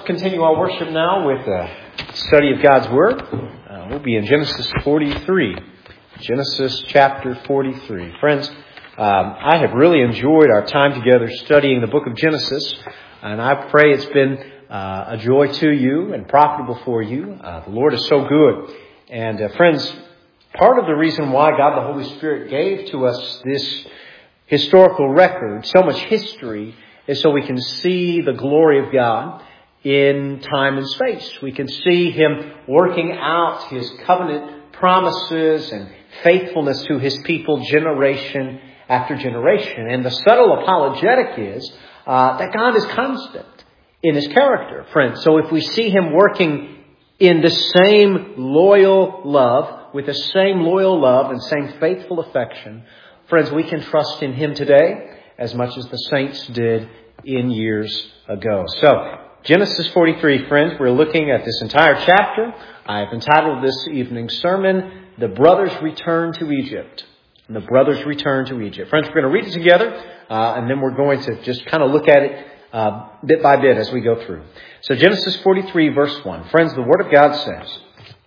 continue our worship now with the study of God's Word. We'll be in Genesis 43. Genesis chapter 43. Friends, I have really enjoyed our time together studying the book of Genesis, and I pray it's been a joy to you and profitable for you. The Lord is so good. And friends, part of the reason why God the Holy Spirit gave to us this historical record, so much history, is so we can see the glory of God in time and space. We can see Him working out His covenant promises and faithfulness to His people generation after generation. And the subtle apologetic is that God is constant in His character, friends. So if we see Him working in the same loyal love, with the same loyal love and same faithful affection, friends, we can trust in Him today as much as the saints did in years ago. So, Genesis 43, friends, we're looking at this entire chapter. I've entitled this evening's sermon, The Brothers Return to Egypt. The Brothers Return to Egypt. Friends, we're going to read it together, and then we're going to just kind of look at it bit by bit as we go through. So, Genesis 43, verse 1. Friends, the Word of God says,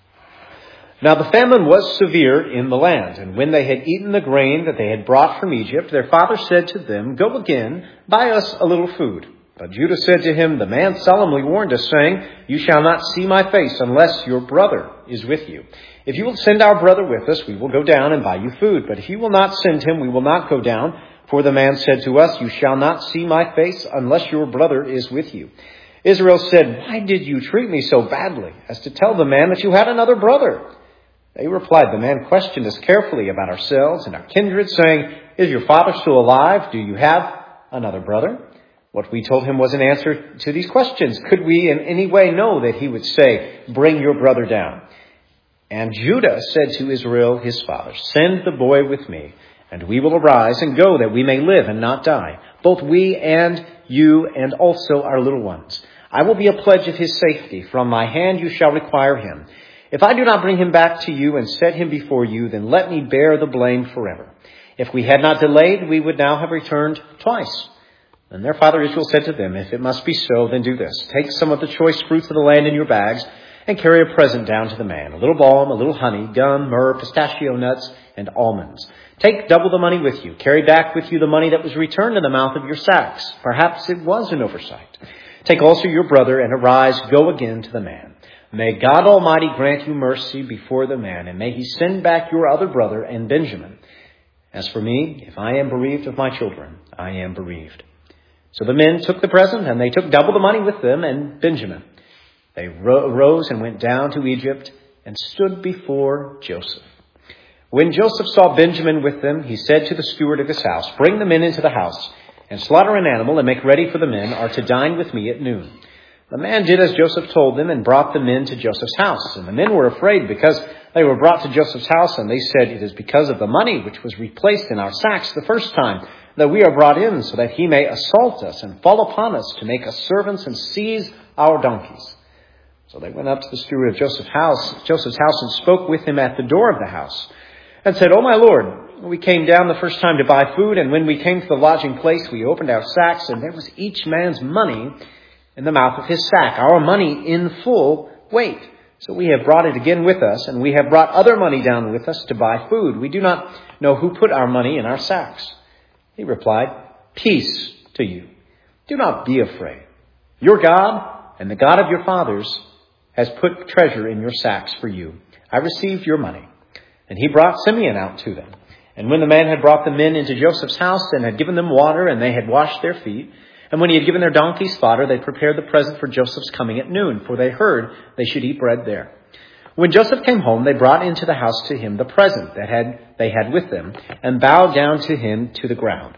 "Now the famine was severe in the land, and when they had eaten the grain that they had brought from Egypt, their father said to them, 'Go again, buy us a little food.' But Judah said to him, 'The man solemnly warned us, saying, You shall not see my face unless your brother is with you. If you will send our brother with us, we will go down and buy you food. But if you will not send him, we will not go down. For the man said to us, You shall not see my face unless your brother is with you.' Israel said, 'Why did you treat me so badly as to tell the man that you had another brother?' They replied, 'The man questioned us carefully about ourselves and our kindred, saying, Is your father still alive? Do you have another brother?' What we told him was an answer to these questions. Could we in any way know that he would say, 'Bring your brother down'? And Judah said to Israel, his father, 'Send the boy with me, and we will arise and go that we may live and not die, both we and you and also our little ones. I will be a pledge of his safety. From my hand you shall require him. If I do not bring him back to you and set him before you, then let me bear the blame forever. If we had not delayed, we would now have returned twice.' And their father Israel said to them, 'If it must be so, then do this. Take some of the choice fruits of the land in your bags and carry a present down to the man, a little balm, a little honey, gum, myrrh, pistachio nuts, and almonds. Take double the money with you. Carry back with you the money that was returned in the mouth of your sacks. Perhaps it was an oversight. Take also your brother and arise, go again to the man. May God Almighty grant you mercy before the man, and may he send back your other brother and Benjamin. As for me, if I am bereaved of my children, I am bereaved.' So the men took the present, and they took double the money with them and Benjamin. They rose and went down to Egypt and stood before Joseph. When Joseph saw Benjamin with them, he said to the steward of his house, 'Bring the men into the house, and slaughter an animal and make ready, for the men are to dine with me at noon.' The man did as Joseph told them and brought the men to Joseph's house. And the men were afraid because they were brought to Joseph's house, and they said, 'It is because of the money which was replaced in our sacks the first time that we are brought in, so that he may assault us and fall upon us to make us servants and seize our donkeys.' So they went up to the steward of Joseph's house and spoke with him at the door of the house and said, 'O my lord, we came down the first time to buy food, and when we came to the lodging place, we opened our sacks, and there was each man's money in the mouth of his sack, our money in full weight. So we have brought it again with us, and we have brought other money down with us to buy food. We do not know who put our money in our sacks.' He replied, 'Peace to you. Do not be afraid. Your God and the God of your fathers has put treasure in your sacks for you. I received your money.' And he brought Simeon out to them. And when the man had brought the men into Joseph's house and had given them water, and they had washed their feet, and when he had given their donkeys fodder, they prepared the present for Joseph's coming at noon, for they heard they should eat bread there. When Joseph came home, they brought into the house to him the present that they had with them, and bowed down to him to the ground.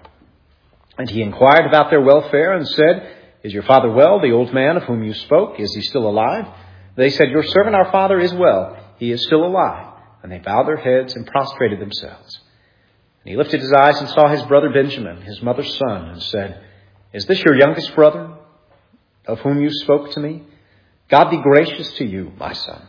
And he inquired about their welfare and said, 'Is your father well, the old man of whom you spoke? Is he still alive?' They said, 'Your servant, our father, is well. He is still alive.' And they bowed their heads and prostrated themselves. And he lifted his eyes and saw his brother Benjamin, his mother's son, and said, 'Is this your youngest brother, of whom you spoke to me? God be gracious to you, my son.'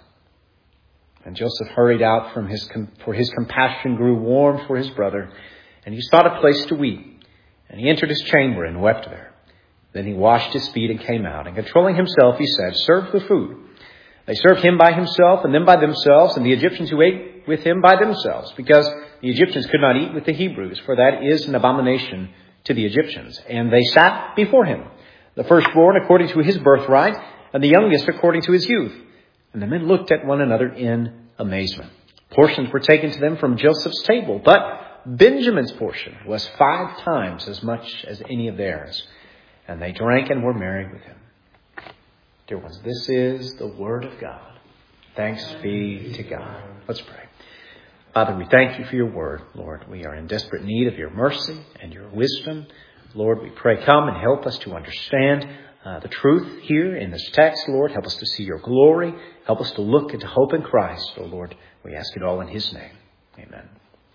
And Joseph hurried out for his compassion grew warm for his brother, and he sought a place to weep. And he entered his chamber and wept there. Then he washed his feet and came out, and controlling himself, he said, "Serve the food." They served him by himself, and them by themselves, and the Egyptians who ate with him by themselves, because the Egyptians could not eat with the Hebrews, for that is an abomination to the Egyptians. And they sat before him, the firstborn according to his birthright, and the youngest according to his youth. And the men looked at one another in amazement. Portions were taken to them from Joseph's table, but Benjamin's portion was 5 times as much as any of theirs. And they drank and were merry with him. Dear ones, this is the word of God. Thanks be to God. Let's pray. Father, we thank you for your word, Lord. We are in desperate need of your mercy and your wisdom. Lord, we pray, come and help us to understand the truth here in this text, Lord. Help us to see your glory. Help us to look into hope in Christ. Oh, Lord, we ask it all in his name. Amen.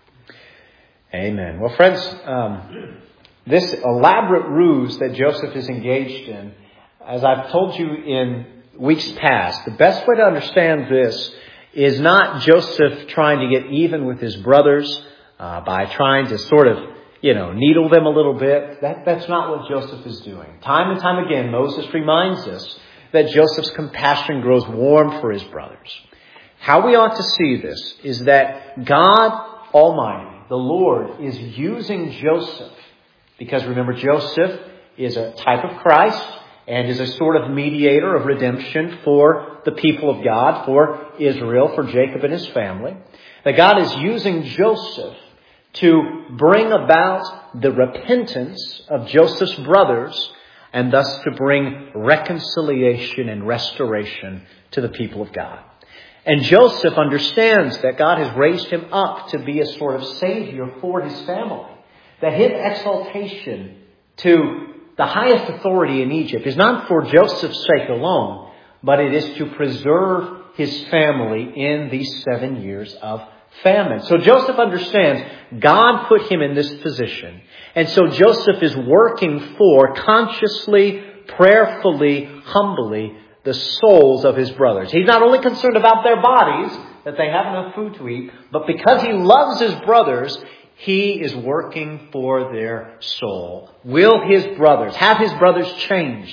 Amen. Well, friends, this elaborate ruse that Joseph is engaged in, as I've told you in weeks past, the best way to understand this is not Joseph trying to get even with his brothers by trying to sort of, needle them a little bit. That's not what Joseph is doing. Time and time again, Moses reminds us that Joseph's compassion grows warm for his brothers. How we ought to see this is that God Almighty, the Lord, is using Joseph. Because remember, Joseph is a type of Christ and is a sort of mediator of redemption for the people of God, for Israel, for Jacob and his family. That God is using Joseph to bring about the repentance of Joseph's brothers and thus to bring reconciliation and restoration to the people of God. And Joseph understands that God has raised him up to be a sort of savior for his family. That his exaltation to the highest authority in Egypt is not for Joseph's sake alone, but it is to preserve his family in these 7 years of famine. So Joseph understands God put him in this position. And so Joseph is working for, consciously, prayerfully, humbly, the souls of his brothers. He's not only concerned about their bodies, that they have enough food to eat, but because he loves his brothers, he is working for their soul. Will his brothers, have his brothers changed?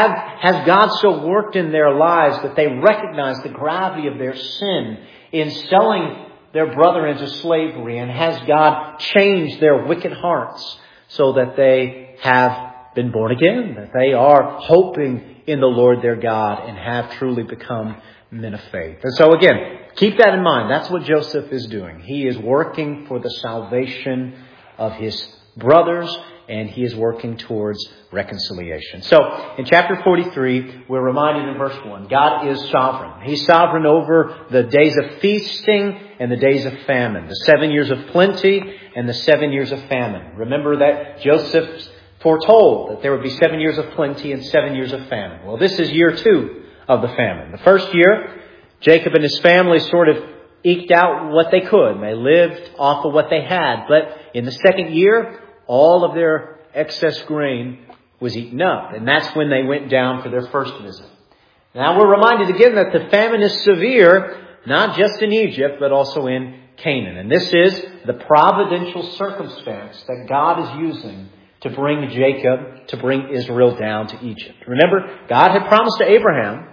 Has God so worked in their lives that they recognize the gravity of their sin in selling their brother into slavery? And has God changed their wicked hearts so that they have been born again? That they are hoping in the Lord their God and have truly become men of faith. And so again, keep that in mind. That's what Joseph is doing. He is working for the salvation of his brothers, and he is working towards reconciliation. So, in chapter 43, we're reminded in verse 1, God is sovereign. He's sovereign over the days of feasting and the days of famine, the 7 years of plenty and the 7 years of famine. Remember that Joseph foretold that there would be 7 years of plenty and 7 years of famine. Well, this is year 2 of the famine. The first year, Jacob and his family sort of eked out what they could. They lived off of what they had. But in the second year, all of their excess grain was eaten up. And that's when they went down for their first visit. Now we're reminded again that the famine is severe, not just in Egypt, but also in Canaan. And this is the providential circumstance that God is using to bring Jacob, to bring Israel down to Egypt. Remember, God had promised to Abraham,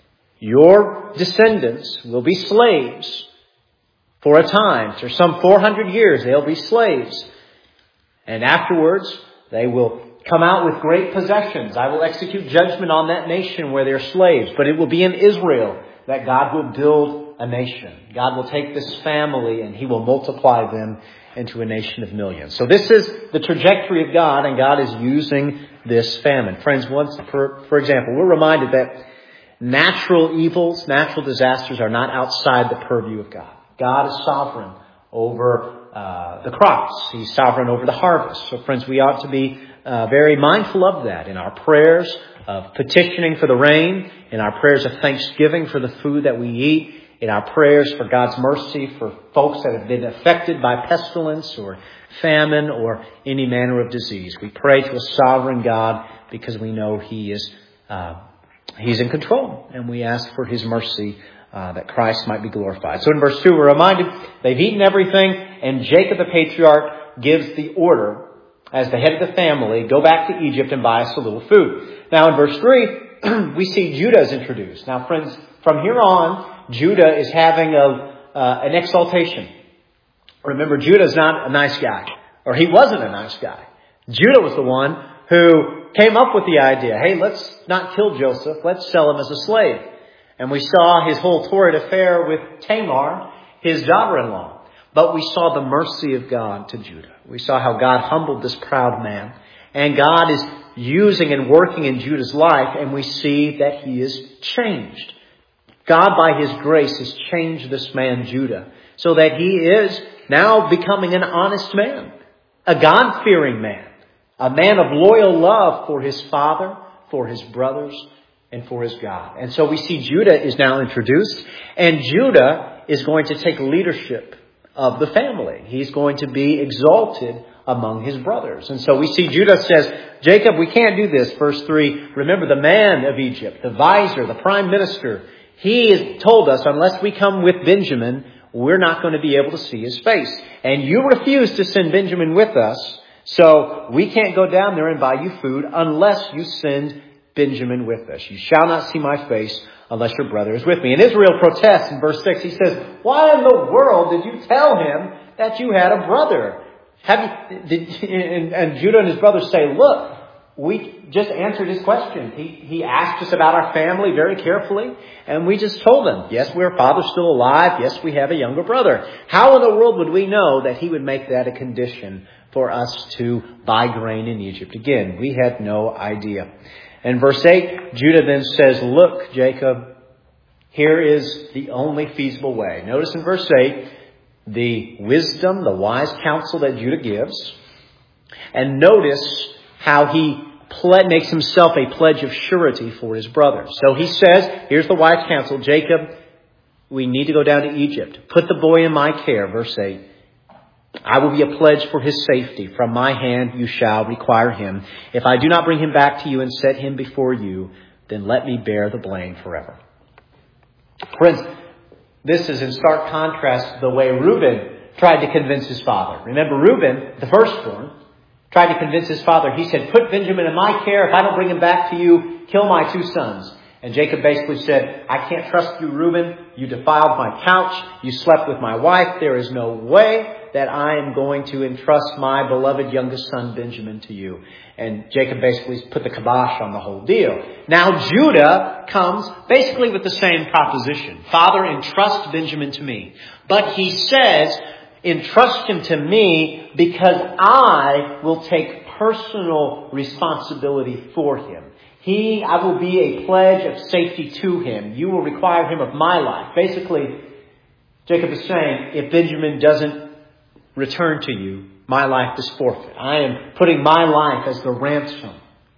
your descendants will be slaves for a time. For some 400 years, they'll be slaves. And afterwards, they will come out with great possessions. I will execute judgment on that nation where they're slaves. But it will be in Israel that God will build a nation. God will take this family and he will multiply them into a nation of millions. So this is the trajectory of God, and God is using this famine. Friends, once, for example, we're reminded that natural evils, natural disasters are not outside the purview of God. God is sovereign over the crops. He's sovereign over the harvest. So friends, we ought to be very mindful of that in our prayers of petitioning for the rain, in our prayers of thanksgiving for the food that we eat, in our prayers for God's mercy for folks that have been affected by pestilence or famine or any manner of disease. We pray to a sovereign God because we know He's in control, and we ask for His mercy that Christ might be glorified. So in verse 2, we're reminded they've eaten everything, and Jacob the patriarch gives the order as the head of the family, go back to Egypt and buy us a little food. Now in verse 3, we see Judah is introduced. Now friends, from here on, Judah is having an exaltation. Remember, Judah is not a nice guy, or he wasn't a nice guy. Judah was the one who came up with the idea, hey, let's not kill Joseph, let's sell him as a slave. And we saw his whole torrid affair with Tamar, his daughter-in-law. But we saw the mercy of God to Judah. We saw how God humbled this proud man. And God is using and working in Judah's life, and we see that he is changed. God, by his grace, has changed this man, Judah, so that he is now becoming an honest man, a God-fearing man, a man of loyal love for his father, for his brothers, and for his God. And so we see Judah is now introduced, and Judah is going to take leadership of the family. He's going to be exalted among his brothers. And so we see Judah says, Jacob, we can't do this. Verse 3, remember the man of Egypt, the vizier, the prime minister, he has told us, unless we come with Benjamin, we're not going to be able to see his face. And you refuse to send Benjamin with us, so we can't go down there and buy you food unless you send Benjamin with us. You shall not see my face unless your brother is with me. And Israel protests in verse 6. He says, why in the world did you tell him that you had a brother? And Judah and his brothers say, look, we just answered his question. He asked us about our family very carefully, and we just told him, yes, our father's still alive. Yes, we have a younger brother. How in the world would we know that he would make that a condition for us to buy grain in Egypt? Again, we had no idea. And verse 8, Judah then says, look, Jacob, here is the only feasible way. Notice in verse 8, the wisdom, the wise counsel that Judah gives. And notice how he makes himself a pledge of surety for his brothers. So he says, here's the wise counsel, Jacob, we need to go down to Egypt. Put the boy in my care, verse 8. I will be a pledge for his safety. From my hand you shall require him. If I do not bring him back to you and set him before you, then let me bear the blame forever. Friends, this is in stark contrast to the way Reuben tried to convince his father. Remember, Reuben, the firstborn, tried to convince his father. He said, put Benjamin in my care. If I don't bring him back to you, kill my two sons. And Jacob basically said, I can't trust you, Reuben. You defiled my couch. You slept with my wife. There is no way that I am going to entrust my beloved youngest son, Benjamin, to you. And Jacob basically put the kibosh on the whole deal. Now Judah comes basically with the same proposition. Father, entrust Benjamin to me. But he says, entrust him to me because I will take personal responsibility for him. I will be a pledge of safety to him. You will require him of my life. Basically, Jacob is saying, if Benjamin doesn't return to you, my life is forfeit. I am putting my life as the ransom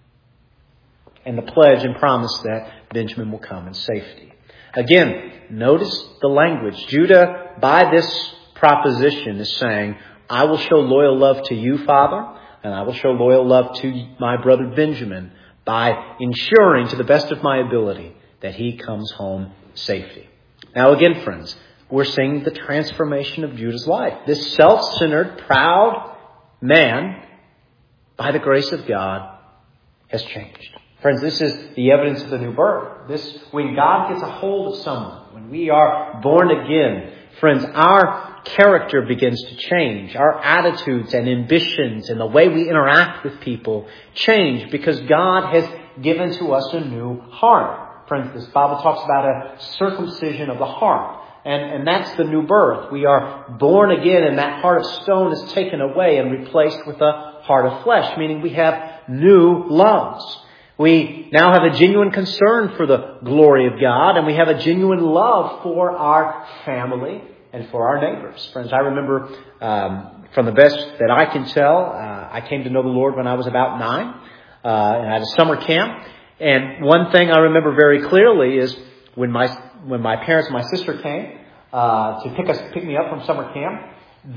and the pledge and promise that Benjamin will come in safety. Again, notice the language. Judah, by this proposition, is saying, I will show loyal love to you, Father, and I will show loyal love to my brother Benjamin by ensuring to the best of my ability that he comes home safely. Now again, friends, we're seeing the transformation of Judah's life. This self-centered, proud man, by the grace of God, has changed. Friends, this is the evidence of the new birth. When God gets a hold of someone, when we are born again, friends, our character begins to change. Our attitudes and ambitions and the way we interact with people change because God has given to us a new heart. Friends, this Bible talks about a circumcision of the heart. And that's the new birth. We are born again and that heart of stone is taken away and replaced with a heart of flesh, meaning we have new loves. We now have a genuine concern for the glory of God, and we have a genuine love for our family and for our neighbors. Friends, I remember from the best that I can tell, I came to know the Lord when I was about 9, and I had a summer camp. And one thing I remember very clearly is when my parents and my sister came to pick me up from summer camp,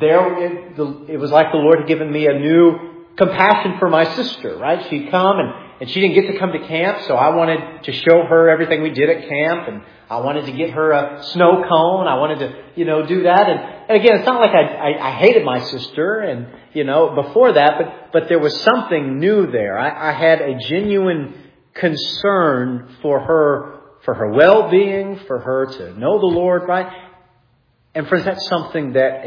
it was like the Lord had given me a new compassion for my sister, right? She'd come and she didn't get to come to camp, so I wanted to show her everything we did at camp, and I wanted to get her a snow cone. I wanted to, do that. And again, it's not like I hated my sister and, before that, but there was something new there. I had a genuine concern for her well-being, for her to know the Lord, right? And friends, that's something that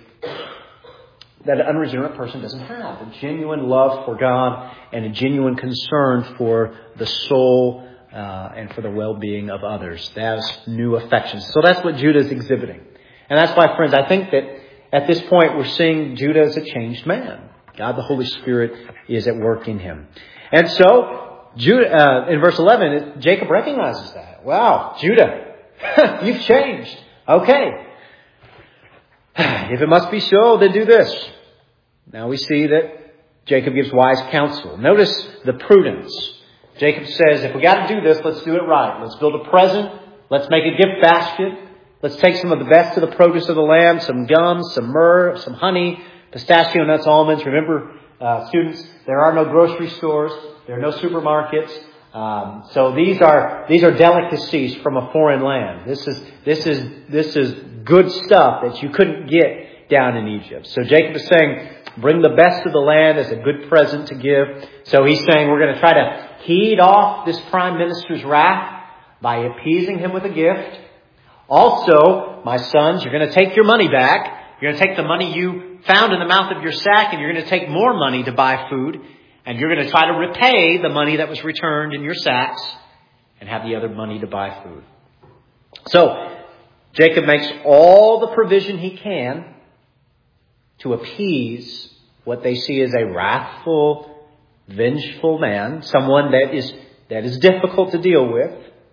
an unregenerate person doesn't have. A genuine love for God and a genuine concern for the soul and for the well-being of others. That's new affections. So that's what Judah is exhibiting. And that's why, friends, I think that at this point we're seeing Judah as a changed man. God, the Holy Spirit, is at work in him. And so, Judah, in verse 11, Jacob recognizes that. Wow, Judah, you've changed. Okay. If it must be so, then do this. Now we see that Jacob gives wise counsel. Notice the prudence. Jacob says, if we got to do this, let's do it right. Let's build a present. Let's make a gift basket. Let's take some of the best of the produce of the land, some gum, some myrrh, some honey, pistachio nuts, almonds. Remember, students, there are no grocery stores. There are no supermarkets. So these are delicacies from a foreign land. This is good stuff that you couldn't get down in Egypt. So Jacob is saying, bring the best of the land as a good present to give. So he's saying we're going to try to heed off this prime minister's wrath by appeasing him with a gift. Also, my sons, you're going to take your money back. You're going to take the money you found in the mouth of your sack, and you're going to take more money to buy food. And you're going to try to repay the money that was returned in your sacks and have the other money to buy food. So, Jacob makes all the provision he can to appease what they see as a wrathful, vengeful man, someone that is difficult to deal with.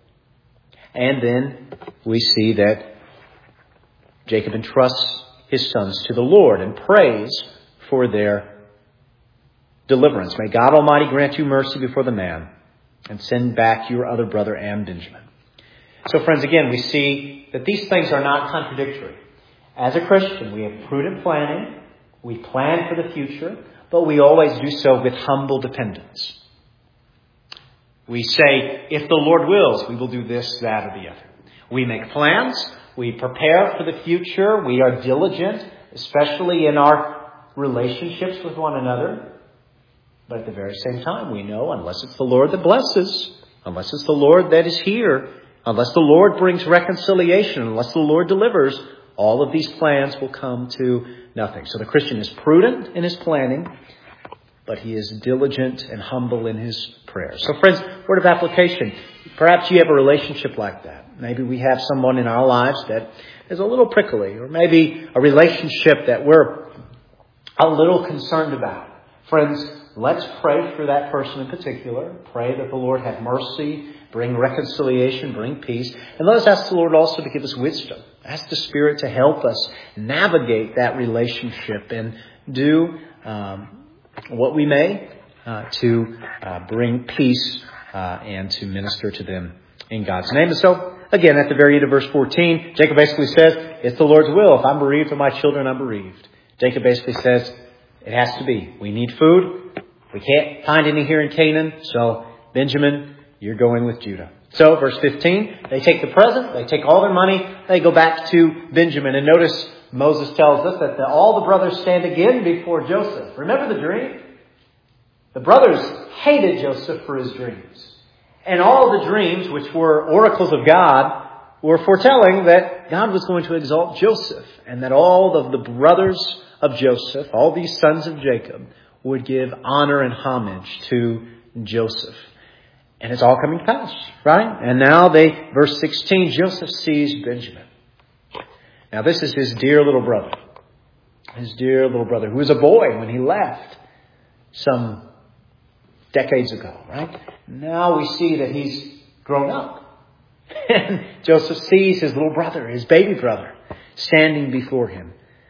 And then we see that Jacob entrusts his sons to the Lord and prays for their deliverance. May God Almighty grant you mercy before the man and send back your other brother and Benjamin. So friends, again, we see that these things are not contradictory. As a Christian, we have prudent planning. We plan for the future, but we always do so with humble dependence. We say, if the Lord wills, we will do this, that, or the other. We make plans. We prepare for the future. We are diligent, especially in our relationships with one another. But at the very same time, we know unless it's the Lord that blesses, unless it's the Lord that is here, unless the Lord brings reconciliation, unless the Lord delivers, all of these plans will come to nothing. So the Christian is prudent in his planning, but he is diligent and humble in his prayers. So friends, word of application. Perhaps you have a relationship like that. Maybe we have someone in our lives that is a little prickly, or maybe a relationship that we're a little concerned about. Friends, let's pray for that person in particular. Pray that the Lord have mercy, bring reconciliation, bring peace. And let us ask the Lord also to give us wisdom. Ask the Spirit to help us navigate that relationship and do what we may to bring peace and to minister to them in God's name. And so, again, at the very end of verse 14, Jacob basically says, it's the Lord's will. If I'm bereaved of my children, I'm bereaved. Jacob basically says, it has to be. We need food. We can't find any here in Canaan. So, Benjamin, you're going with Judah. So, verse 15, they take the present. They take all their money. They go back to Benjamin. And notice Moses tells us that all the brothers stand again before Joseph. Remember the dream? The brothers hated Joseph for his dreams. And all the dreams, which were oracles of God, were foretelling that God was going to exalt Joseph. And that all of the brothers of Joseph, all these sons of Jacob, would give honor and homage to Joseph. And it's all coming to pass, right? And now verse 16, Joseph sees Benjamin. Now this is his dear little brother. His dear little brother, who was a boy when he left some decades ago, right? Now we see that he's grown up. And Joseph sees his little brother, his baby brother, standing before him.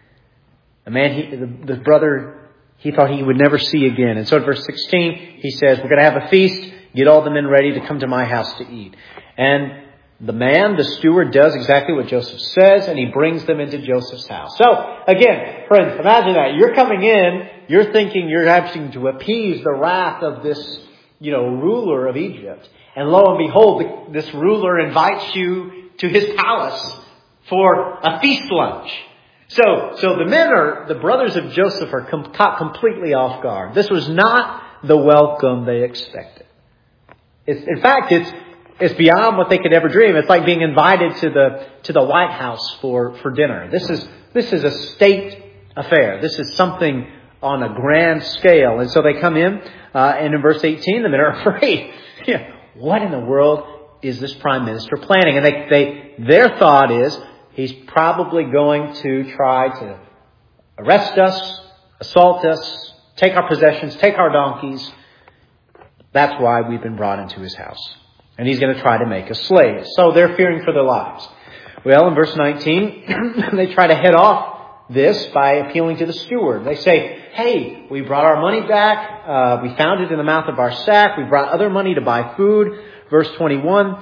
A man, the brother, he thought he would never see again. And so in verse 16, he says, we're going to have a feast. Get all the men ready to come to my house to eat. And the steward, does exactly what Joseph says, and he brings them into Joseph's house. So, again, friends, imagine that. You're coming in, you're thinking you're having to appease the wrath of this, ruler of Egypt. And lo and behold, this ruler invites you to his palace for a feast lunch. So the brothers of Joseph are caught completely off guard. This was not the welcome they expected. In fact, it's beyond what they could ever dream. It's like being invited to the White House for dinner. This is a state affair. This is something on a grand scale. And so they come in, and in verse 18, the men are afraid. What in the world is this prime minister planning? And their thought is, he's probably going to try to arrest us, assault us, take our possessions, take our donkeys. That's why we've been brought into his house. And he's going to try to make us slaves. So they're fearing for their lives. Well, in verse 19, they try to head off this by appealing to the steward. They say, hey, we brought our money back. We found it in the mouth of our sack. We brought other money to buy food. Verse 21.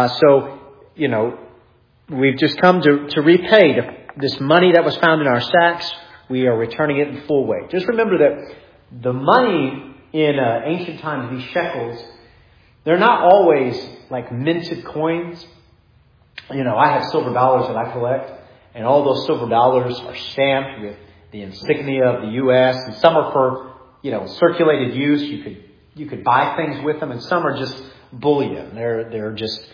We've just come to repay this money that was found in our sacks. We are returning it in full weight. Just remember that the money in ancient times, these shekels, they're not always like minted coins. I have silver dollars that I collect, and all those silver dollars are stamped with the insignia of the U.S., and some are for, circulated use. You could buy things with them, and some are just bullion. They're just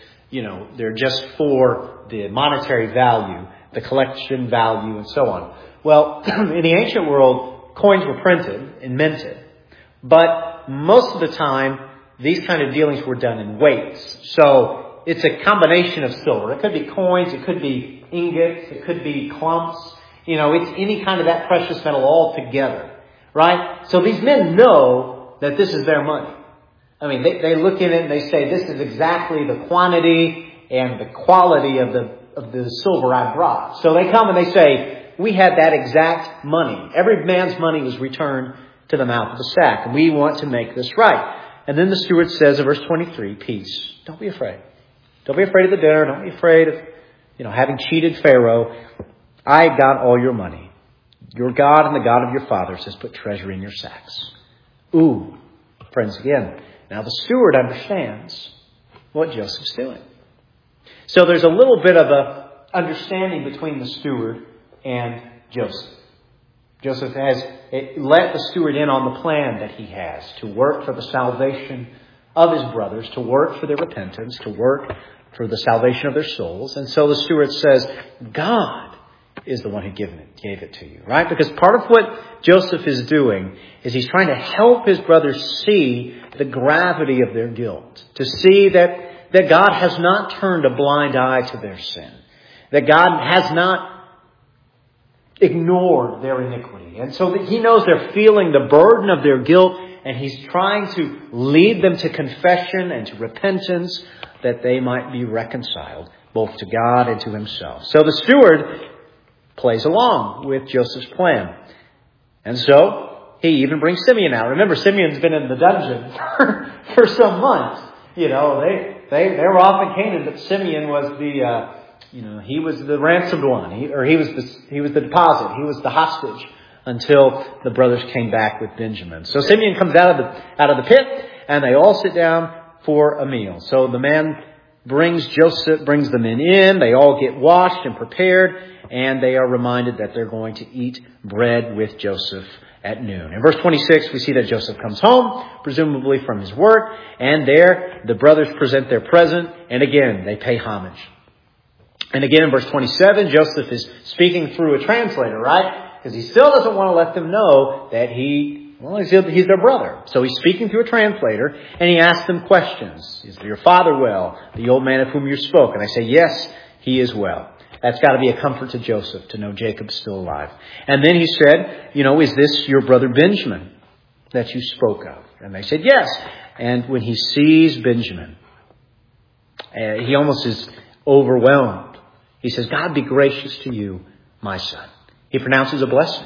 for the monetary value, the collection value, and so on. Well, in the ancient world, coins were printed and minted, but most of the time, these kind of dealings were done in weights. So it's a combination of silver. It could be coins, it could be ingots, it could be clumps. It's any kind of that precious metal all together, right? So these men know that this is their money. I mean, they look in it and they say, this is exactly the quantity and the quality of the silver I brought. So they come and they say, we had that exact money. Every man's money was returned to the mouth of the sack, and we want to make this right. And then the steward says in verse 23, peace. Don't be afraid. Don't be afraid of the dinner. Don't be afraid of, having cheated Pharaoh. I got all your money. Your God and the God of your fathers has put treasure in your sacks. Ooh, friends, again. Now the steward understands what Joseph's doing. So there's a little bit of a understanding between the steward and Joseph. Joseph has let the steward in on the plan that he has to work for the salvation of his brothers, to work for their repentance, to work for the salvation of their souls. And so the steward says, God is the one who gave it to you, right? Because part of what Joseph is doing is he's trying to help his brothers see the gravity of their guilt, to see that God has not turned a blind eye to their sin, that God has not ignored their iniquity. And so that he knows they're feeling the burden of their guilt, and he's trying to lead them to confession and to repentance that they might be reconciled both to God and to himself. So the steward plays along with Joseph's plan. And so he even brings Simeon out. Remember, Simeon's been in the dungeon for some months. They were off in Canaan, but Simeon was he was the ransomed one. He was the deposit. He was the hostage until the brothers came back with Benjamin. So Simeon comes out of the pit, and they all sit down for a meal. So the man brings the men in. They all get washed and prepared, and they are reminded that they're going to eat bread with Joseph at noon. In verse 26, we see that Joseph comes home, presumably from his work, and there the brothers present their present, and again they pay homage. And again in verse 27, Joseph is speaking through a translator, right? Because he still doesn't want to let them know that he's their brother. So he's speaking through a translator, and he asks them questions. Is your father well? The old man of whom you spoke? And I say, yes, he is well. That's got to be a comfort to Joseph to know Jacob's still alive. And then he said, is this your brother Benjamin that you spoke of? And they said, yes. And when he sees Benjamin, he almost is overwhelmed. He says, God be gracious to you, my son. He pronounces a blessing.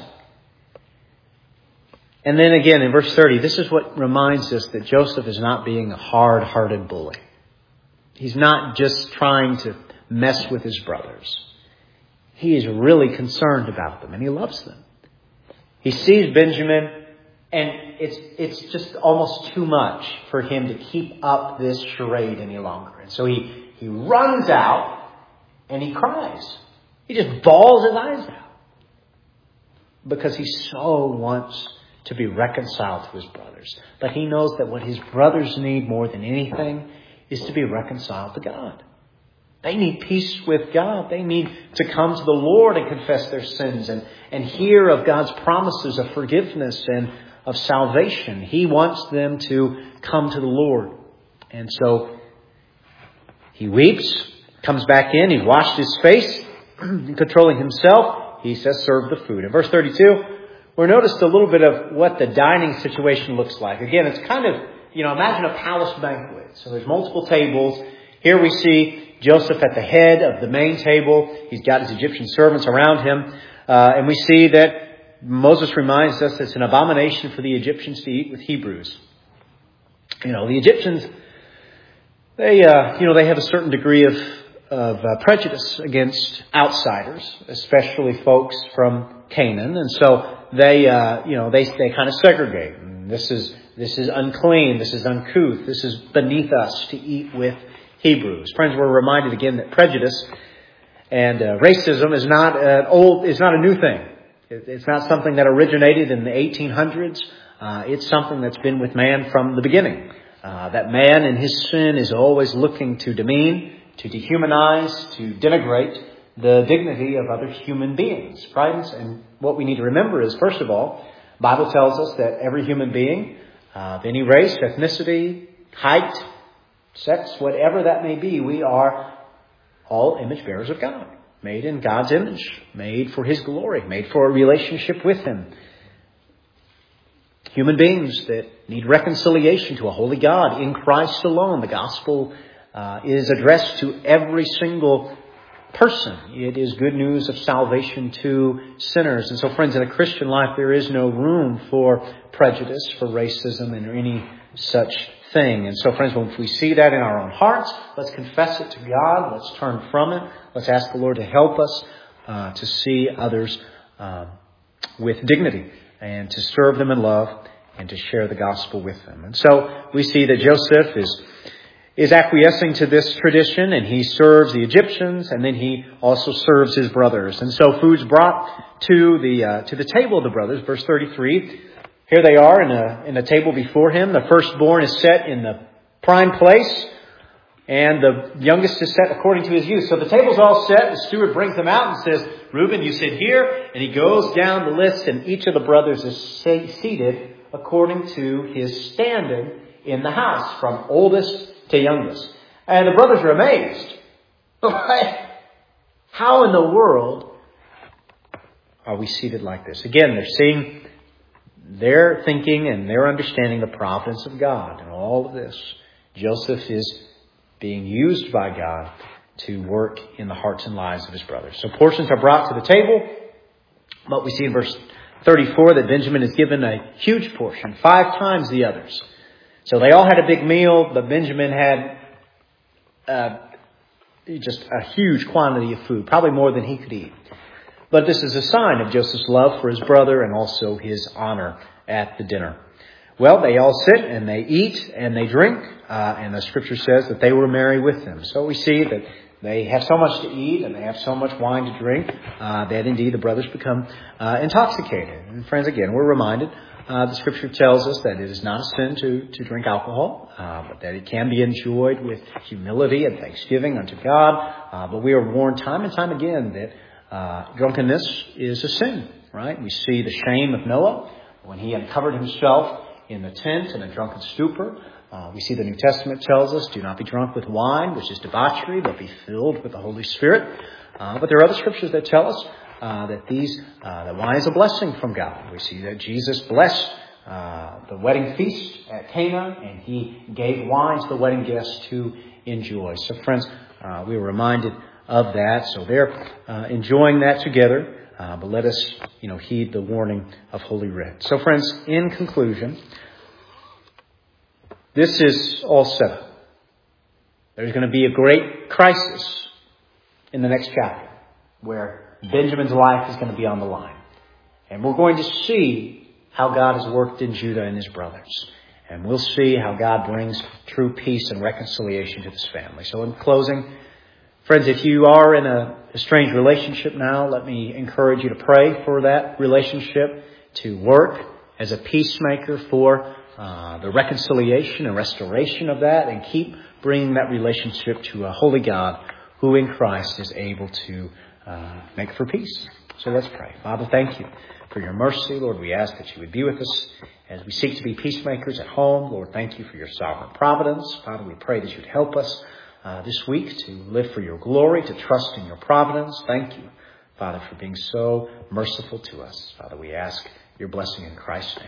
And then again in verse 30, this is what reminds us that Joseph is not being a hard-hearted bully. He's not just trying to mess with his brothers. He is really concerned about them, and he loves them. He sees Benjamin, And it's just almost too much for him to keep up this charade any longer. And so he runs out and he cries. He just bawls his eyes out. Because he so wants to be reconciled to his brothers. But he knows that what his brothers need more than anything is to be reconciled to God. They need peace with God. They need to come to the Lord and confess their sins and hear of God's promises of forgiveness and of salvation. He wants them to come to the Lord. And so he weeps, comes back in, he's washed his face, controlling himself. He says, serve the food. In verse 32, we're noticed a little bit of what the dining situation looks like. Again, it's kind of, imagine a palace banquet. So there's multiple tables. Here we see Joseph at the head of the main table. He's got his Egyptian servants around him. And we see that Moses reminds us it's an abomination for the Egyptians to eat with Hebrews. The Egyptians, they have a certain degree of prejudice against outsiders, especially folks from Canaan. And so they kind of segregate. This is unclean. This is uncouth. This is beneath us to eat with Hebrews. Friends, we're reminded again that prejudice and racism is not a new thing. It's not something that originated in the 1800s. It's something that's been with man from the beginning. That man in his sin is always looking to demean, to dehumanize, to denigrate the dignity of other human beings. Friends, and what we need to remember is, first of all, the Bible tells us that every human being of any race, ethnicity, height, sex, whatever that may be, we are all image bearers of God. Made in God's image, made for His glory, made for a relationship with Him. Human beings that need reconciliation to a holy God in Christ alone. The gospel is addressed to every single person. It is good news of salvation to sinners. And so, friends, in a Christian life, there is no room for prejudice, for racism, and any such thing. And so, friends, when we see that in our own hearts, let's confess it to God. Let's turn from it. Let's ask the Lord to help us to see others with dignity and to serve them in love and to share the gospel with them. And so we see that Joseph is acquiescing to this tradition, and he serves the Egyptians, and then he also serves his brothers. And so food's brought to the table of the brothers. Verse 33. Here they are in a table before him. The firstborn is set in the prime place, and the youngest is set according to his youth. So the table's all set. The steward brings them out and says, Reuben, you sit here. And he goes down the list, and each of the brothers is seated according to his standing in the house, from oldest to youngest. And the brothers are amazed. How in the world are we seated like this? Again, they're thinking and they're understanding the providence of God and all of this. Joseph is being used by God to work in the hearts and lives of his brothers. So portions are brought to the table, but we see in verse 34 that Benjamin is given a huge portion, 5 times the others. So they all had a big meal, but Benjamin had just a huge quantity of food, probably more than he could eat. But this is a sign of Joseph's love for his brother and also his honor at the dinner. Well, they all sit and they eat and they drink, and the scripture says that they were merry with them. So we see that they have so much to eat and they have so much wine to drink that indeed the brothers become intoxicated. And friends, again, we're reminded, the scripture tells us that it is not a sin to drink alcohol, but that it can be enjoyed with humility and thanksgiving unto God. But we are warned time and time again that drunkenness is a sin, right? We see the shame of Noah when he uncovered himself in the tent in a drunken stupor. We see the New Testament tells us, do not be drunk with wine, which is debauchery, but be filled with the Holy Spirit. But there are other scriptures that tell us that wine is a blessing from God. We see that Jesus blessed the wedding feast at Cana, and he gave wine to the wedding guests to enjoy. So friends, we were reminded of that. So they're enjoying that together. But let us, heed the warning of Holy Writ. So friends, in conclusion, this is all set up. There's going to be a great crisis in the next chapter where Benjamin's life is going to be on the line. And we're going to see how God has worked in Judah and his brothers. And we'll see how God brings true peace and reconciliation to this family. So in closing, friends, if you are in a estranged relationship now, let me encourage you to pray for that relationship, to work as a peacemaker for the reconciliation and restoration of that, and keep bringing that relationship to a holy God who in Christ is able to make for peace. So let's pray. Father, thank you for your mercy. Lord, we ask that you would be with us as we seek to be peacemakers at home. Lord, thank you for your sovereign providence. Father, we pray that you'd help us this week to live for your glory, to trust in your providence. Thank you, Father, for being so merciful to us. Father, we ask your blessing in Christ's name.